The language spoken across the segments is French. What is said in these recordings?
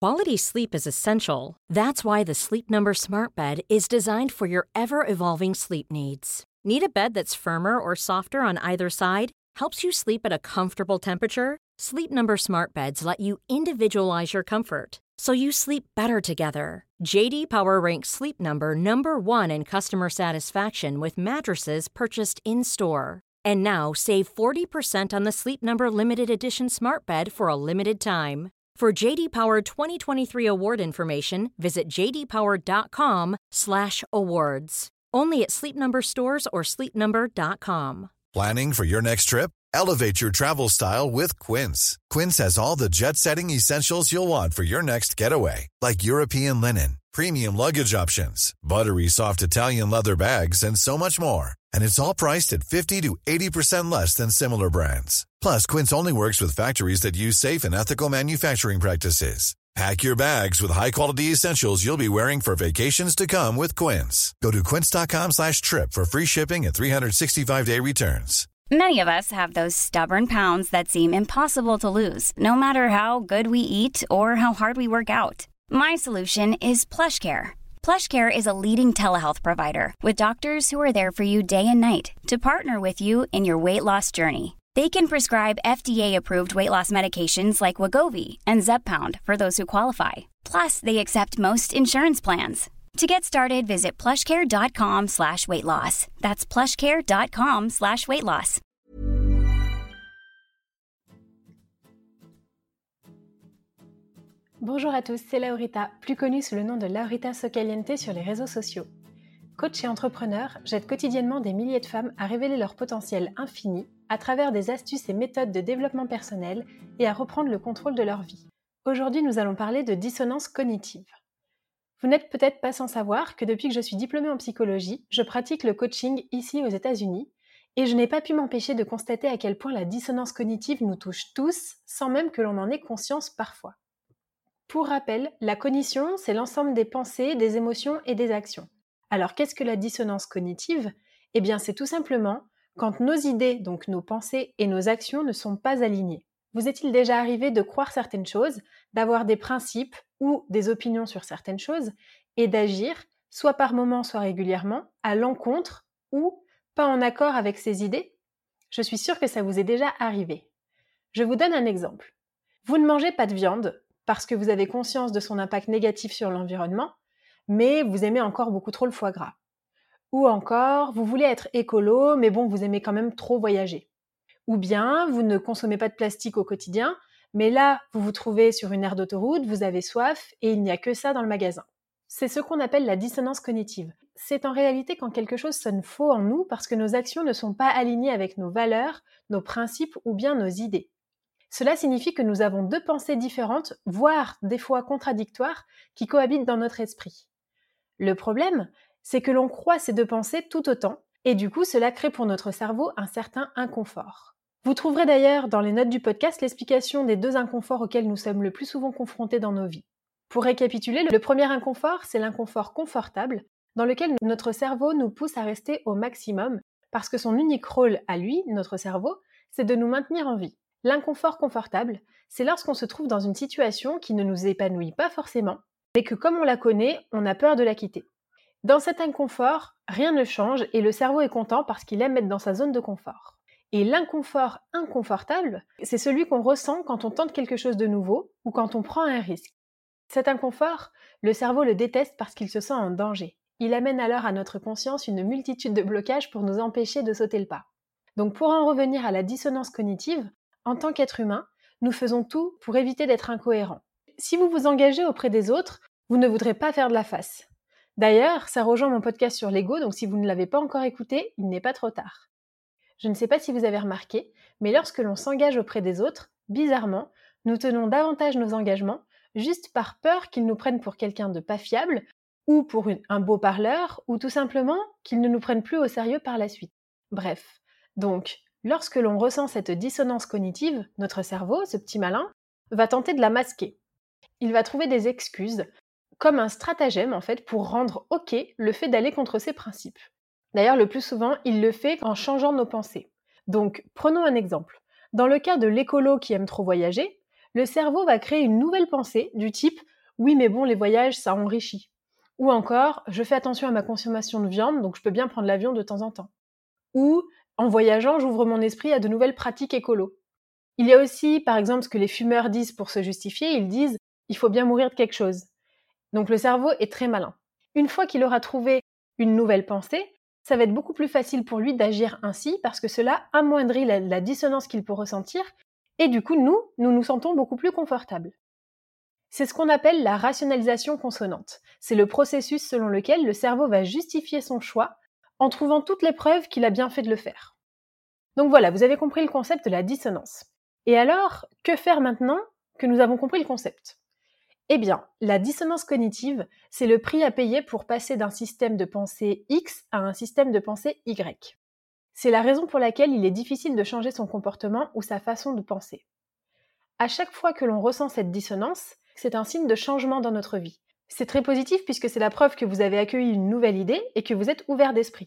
Quality sleep is essential. That's why the Sleep Number Smart Bed is designed for your ever-evolving sleep needs. Need a bed that's firmer or softer on either side? Helps you sleep at a comfortable temperature? Sleep Number Smart Beds let you individualize your comfort, so you sleep better together. J.D. Power ranks Sleep Number number one in customer satisfaction with mattresses purchased in-store. And now, save 40% on the Sleep Number Limited Edition Smart Bed for a limited time. For J.D. Power 2023 award information, visit jdpower.com/awards. Only at Sleep Number stores or sleepnumber.com. Planning for your next trip? Elevate your travel style with Quince. Quince has all the jet-setting essentials you'll want for your next getaway, like European linen, premium luggage options, buttery soft Italian leather bags, and so much more. And it's all priced at 50 to 80% less than similar brands. Plus, Quince only works with factories that use safe and ethical manufacturing practices. Pack your bags with high-quality essentials you'll be wearing for vacations to come with Quince. Go to quince.com/trip for free shipping and 365-day returns. Many of us have those stubborn pounds that seem impossible to lose, no matter how good we eat or how hard we work out. My solution is PlushCare. PlushCare is a leading telehealth provider with doctors who are there for you day and night to partner with you in your weight loss journey. They can prescribe FDA-approved weight loss medications like Wegovy and Zepbound for those who qualify. Plus, they accept most insurance plans. To get started, visit plushcare.com/weightloss. That's plushcare.com/weightloss. Bonjour à tous, c'est Laurita, plus connue sous le nom de Laurita Socaliente sur les réseaux sociaux. Coach et entrepreneur, j'aide quotidiennement des milliers de femmes à révéler leur potentiel infini à travers des astuces et méthodes de développement personnel et à reprendre le contrôle de leur vie. Aujourd'hui, nous allons parler de dissonance cognitive. Vous n'êtes peut-être pas sans savoir que depuis que je suis diplômée en psychologie, je pratique le coaching ici aux États-Unis et je n'ai pas pu m'empêcher de constater à quel point la dissonance cognitive nous touche tous sans même que l'on en ait conscience parfois. Pour rappel, la cognition, c'est l'ensemble des pensées, des émotions et des actions. Alors qu'est-ce que la dissonance cognitive ? Eh bien, c'est tout simplement quand nos idées, donc nos pensées et nos actions ne sont pas alignées. Vous est-il déjà arrivé de croire certaines choses, d'avoir des principes ou des opinions sur certaines choses et d'agir, soit par moment, soit régulièrement, à l'encontre ou pas en accord avec ces idées ? Je suis sûre que ça vous est déjà arrivé. Je vous donne un exemple. Vous ne mangez pas de viande parce que vous avez conscience de son impact négatif sur l'environnement, mais vous aimez encore beaucoup trop le foie gras. Ou encore, vous voulez être écolo, mais bon, vous aimez quand même trop voyager. Ou bien, vous ne consommez pas de plastique au quotidien, mais là, vous vous trouvez sur une aire d'autoroute, vous avez soif et il n'y a que ça dans le magasin. C'est ce qu'on appelle la dissonance cognitive. C'est en réalité quand quelque chose sonne faux en nous parce que nos actions ne sont pas alignées avec nos valeurs, nos principes ou bien nos idées. Cela signifie que nous avons deux pensées différentes, voire des fois contradictoires, qui cohabitent dans notre esprit. Le problème, c'est que l'on croit ces deux pensées tout autant, et du coup, cela crée pour notre cerveau un certain inconfort. Vous trouverez d'ailleurs dans les notes du podcast l'explication des deux inconforts auxquels nous sommes le plus souvent confrontés dans nos vies. Pour récapituler, le premier inconfort, c'est l'inconfort confortable, dans lequel notre cerveau nous pousse à rester au maximum, parce que son unique rôle à lui, notre cerveau, c'est de nous maintenir en vie. L'inconfort confortable, c'est lorsqu'on se trouve dans une situation qui ne nous épanouit pas forcément, mais que comme on la connaît, on a peur de la quitter. Dans cet inconfort, rien ne change et le cerveau est content parce qu'il aime être dans sa zone de confort. Et l'inconfort inconfortable, c'est celui qu'on ressent quand on tente quelque chose de nouveau ou quand on prend un risque. Cet inconfort, le cerveau le déteste parce qu'il se sent en danger. Il amène alors à notre conscience une multitude de blocages pour nous empêcher de sauter le pas. Donc pour en revenir à la dissonance cognitive, en tant qu'être humain, nous faisons tout pour éviter d'être incohérents. Si vous vous engagez auprès des autres, vous ne voudrez pas faire de la face. D'ailleurs, ça rejoint mon podcast sur l'ego, donc si vous ne l'avez pas encore écouté, il n'est pas trop tard. Je ne sais pas si vous avez remarqué, mais lorsque l'on s'engage auprès des autres, bizarrement, nous tenons davantage nos engagements juste par peur qu'ils nous prennent pour quelqu'un de pas fiable, ou pour un beau parleur, ou tout simplement qu'ils ne nous prennent plus au sérieux par la suite. Bref, donc, lorsque l'on ressent cette dissonance cognitive, notre cerveau, ce petit malin, va tenter de la masquer. Il va trouver des excuses, comme un stratagème en fait, pour rendre OK le fait d'aller contre ses principes. D'ailleurs, le plus souvent, il le fait en changeant nos pensées. Donc, prenons un exemple. Dans le cas de l'écolo qui aime trop voyager, le cerveau va créer une nouvelle pensée du type « oui mais bon les voyages ça enrichit ». Ou encore « je fais attention à ma consommation de viande donc je peux bien prendre l'avion de temps en temps ». Ou « en voyageant j'ouvre mon esprit à de nouvelles pratiques écolo ». Il y a aussi par exemple ce que les fumeurs disent pour se justifier, ils disent « il faut bien mourir de quelque chose ». Donc le cerveau est très malin. Une fois qu'il aura trouvé une nouvelle pensée, ça va être beaucoup plus facile pour lui d'agir ainsi parce que cela amoindrit la dissonance qu'il peut ressentir et du coup, nous nous sentons beaucoup plus confortables. C'est ce qu'on appelle la rationalisation consonante. C'est le processus selon lequel le cerveau va justifier son choix en trouvant toutes les preuves qu'il a bien fait de le faire. Donc voilà, vous avez compris le concept de la dissonance. Et alors, que faire maintenant que nous avons compris le concept ? Eh bien, la dissonance cognitive, c'est le prix à payer pour passer d'un système de pensée X à un système de pensée Y. C'est la raison pour laquelle il est difficile de changer son comportement ou sa façon de penser. À chaque fois que l'on ressent cette dissonance, c'est un signe de changement dans notre vie. C'est très positif puisque c'est la preuve que vous avez accueilli une nouvelle idée et que vous êtes ouvert d'esprit.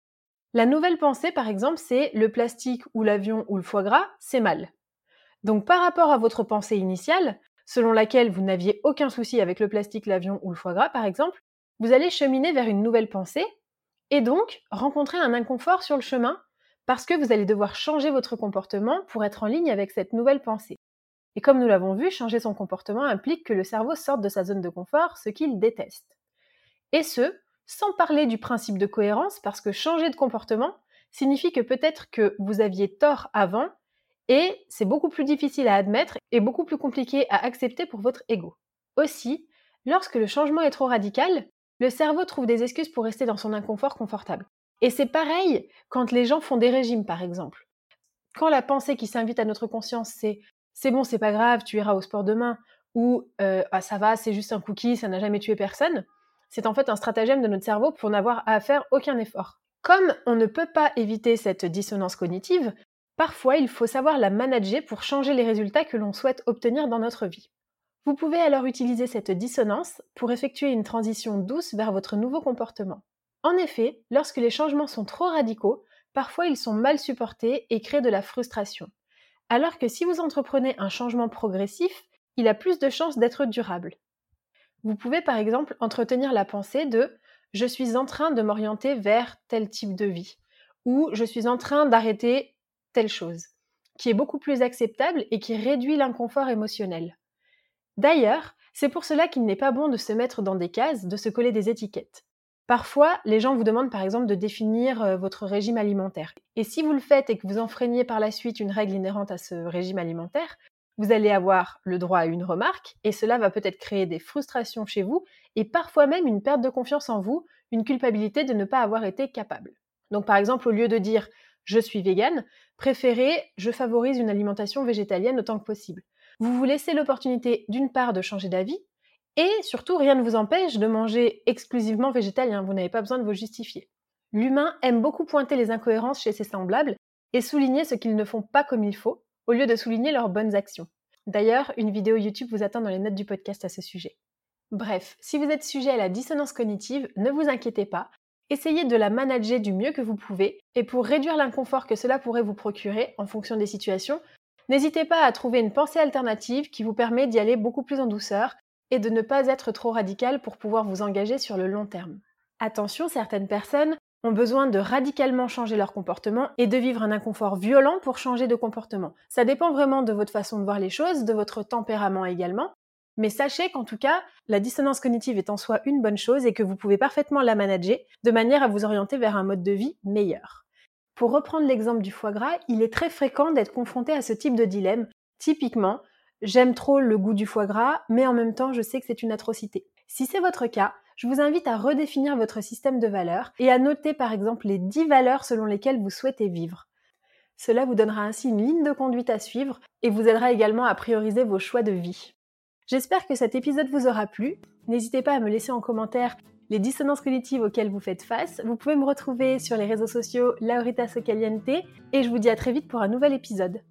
La nouvelle pensée, par exemple, c'est le plastique ou l'avion ou le foie gras, c'est mal. Donc par rapport à votre pensée initiale, selon laquelle vous n'aviez aucun souci avec le plastique, l'avion ou le foie gras, par exemple, vous allez cheminer vers une nouvelle pensée et donc rencontrer un inconfort sur le chemin parce que vous allez devoir changer votre comportement pour être en ligne avec cette nouvelle pensée. Et comme nous l'avons vu, changer son comportement implique que le cerveau sorte de sa zone de confort, ce qu'il déteste. Et ce, sans parler du principe de cohérence, parce que changer de comportement signifie que peut-être que vous aviez tort avant, et c'est beaucoup plus difficile à admettre et beaucoup plus compliqué à accepter pour votre ego. Aussi, lorsque le changement est trop radical, le cerveau trouve des excuses pour rester dans son inconfort confortable. Et c'est pareil quand les gens font des régimes, par exemple. Quand la pensée qui s'invite à notre conscience, c'est bon, c'est pas grave, tu iras au sport demain, ou ça va, c'est juste un cookie, ça n'a jamais tué personne, c'est en fait un stratagème de notre cerveau pour n'avoir à faire aucun effort. Comme on ne peut pas éviter cette dissonance cognitive, parfois il faut savoir la manager pour changer les résultats que l'on souhaite obtenir dans notre vie. Vous pouvez alors utiliser cette dissonance pour effectuer une transition douce vers votre nouveau comportement. En effet, lorsque les changements sont trop radicaux, parfois ils sont mal supportés et créent de la frustration. Alors que si vous entreprenez un changement progressif, il a plus de chances d'être durable. Vous pouvez par exemple entretenir la pensée de « je suis en train de m'orienter vers tel type de vie » ou « je suis en train d'arrêter telle chose », qui est beaucoup plus acceptable et qui réduit l'inconfort émotionnel. D'ailleurs, c'est pour cela qu'il n'est pas bon de se mettre dans des cases, de se coller des étiquettes. Parfois, les gens vous demandent par exemple de définir votre régime alimentaire. Et si vous le faites et que vous enfreignez par la suite une règle inhérente à ce régime alimentaire, vous allez avoir le droit à une remarque et cela va peut-être créer des frustrations chez vous et parfois même une perte de confiance en vous, une culpabilité de ne pas avoir été capable. Donc par exemple, au lieu de dire « je suis végane », préférez « je favorise une alimentation végétalienne autant que possible ». Vous vous laissez l'opportunité d'une part de changer d'avis, et surtout, rien ne vous empêche de manger exclusivement végétalien, vous n'avez pas besoin de vous justifier. L'humain aime beaucoup pointer les incohérences chez ses semblables et souligner ce qu'ils ne font pas comme il faut, au lieu de souligner leurs bonnes actions. D'ailleurs, une vidéo YouTube vous attend dans les notes du podcast à ce sujet. Bref, si vous êtes sujet à la dissonance cognitive, ne vous inquiétez pas, essayez de la manager du mieux que vous pouvez, et pour réduire l'inconfort que cela pourrait vous procurer en fonction des situations, n'hésitez pas à trouver une pensée alternative qui vous permet d'y aller beaucoup plus en douceur, et de ne pas être trop radical pour pouvoir vous engager sur le long terme. Attention, certaines personnes ont besoin de radicalement changer leur comportement et de vivre un inconfort violent pour changer de comportement. Ça dépend vraiment de votre façon de voir les choses, de votre tempérament également, mais sachez qu'en tout cas, la dissonance cognitive est en soi une bonne chose et que vous pouvez parfaitement la manager de manière à vous orienter vers un mode de vie meilleur. Pour reprendre l'exemple du foie gras, il est très fréquent d'être confronté à ce type de dilemme. Typiquement, j'aime trop le goût du foie gras, mais en même temps, je sais que c'est une atrocité. Si c'est votre cas, je vous invite à redéfinir votre système de valeurs et à noter par exemple les 10 valeurs selon lesquelles vous souhaitez vivre. Cela vous donnera ainsi une ligne de conduite à suivre et vous aidera également à prioriser vos choix de vie. J'espère que cet épisode vous aura plu. N'hésitez pas à me laisser en commentaire les dissonances cognitives auxquelles vous faites face. Vous pouvez me retrouver sur les réseaux sociaux Laurita Socaliente et je vous dis à très vite pour un nouvel épisode.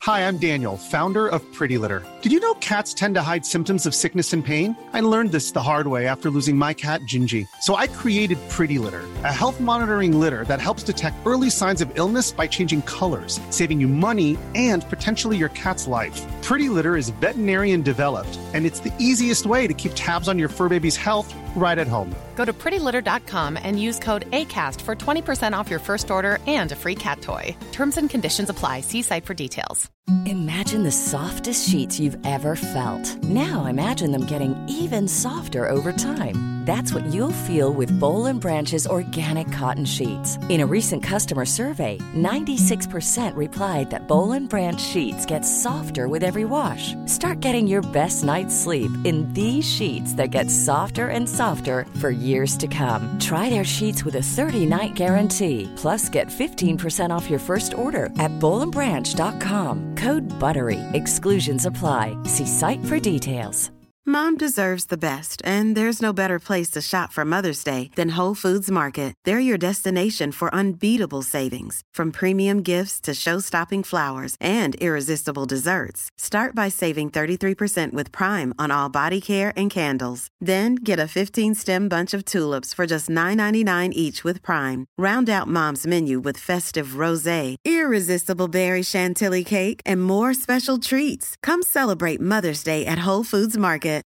Hi, I'm Daniel, founder of Pretty Litter. Did you know cats tend to hide symptoms of sickness and pain? I learned this the hard way after losing my cat, Gingy. So I created Pretty Litter, a health monitoring litter that helps detect early signs of illness by changing colors, saving you money and potentially your cat's life. Pretty Litter is veterinarian developed, and it's the easiest way to keep tabs on your fur baby's health right at home. Go to prettylitter.com and use code ACAST for 20% off your first order and a free cat toy. Terms and conditions apply. See site for details. Imagine the softest sheets you've ever felt. Now imagine them getting even softer over time. That's what you'll feel with Boll & Branch's organic cotton sheets. In a recent customer survey, 96% replied that Boll & Branch sheets get softer with every wash. Start getting your best night's sleep in these sheets that get softer and softer for years to come. Try their sheets with a 30-night guarantee. Plus, get 15% off your first order at bollandbranch.com. Code BUTTERY. Exclusions apply. See site for details. Mom deserves the best, and there's no better place to shop for Mother's Day than Whole Foods Market. They're your destination for unbeatable savings, from premium gifts to show-stopping flowers and irresistible desserts. Start by saving 33% with Prime on all body care and candles. Then get a 15-stem bunch of tulips for just $9.99 each with Prime. Round out Mom's menu with festive rosé, irresistible berry chantilly cake, and more special treats. Come celebrate Mother's Day at Whole Foods Market.